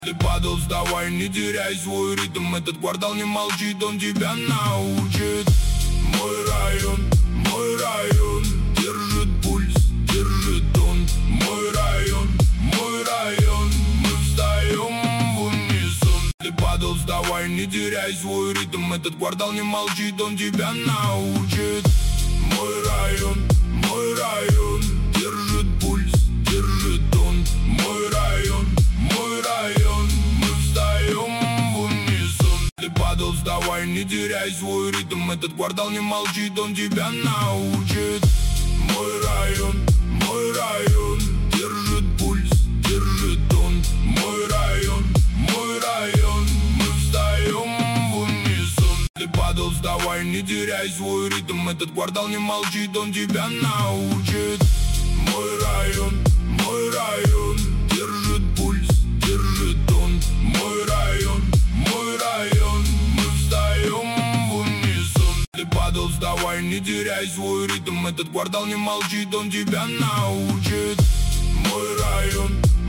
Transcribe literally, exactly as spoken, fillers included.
Ты падал, вставай, не теряй свой ритм. Этот квартал не молчит, он тебя научит. Мой район, мой район держит пульс, держит тон. Мой район, мой район, мы встаем в унисон. Ты падал, вставай, не теряй свой ритм. Этот квартал не молчит, он тебя научит. Мой район, мой район держит пульс, держит тон. Мой район, мой район, мы встаем в унисон. Ты падал, вставай, не теряй свой ритм. Этот квартал не молчит, он тебя научит. Мой район, мой район держит пульс, держит тон. Мой район, мой район, мы встаем в унисон. Ты падал, вставай, не теряй свой ритм. Этот квартал не молчит, он тебя научит. Мой район, мой район держит пульс, держит тон. Мой район, мой район, мы встаем в унисон. Ты падал, вставай, не теряй свой ритм. Этот квартал не молчит, он тебя научит. Мой район,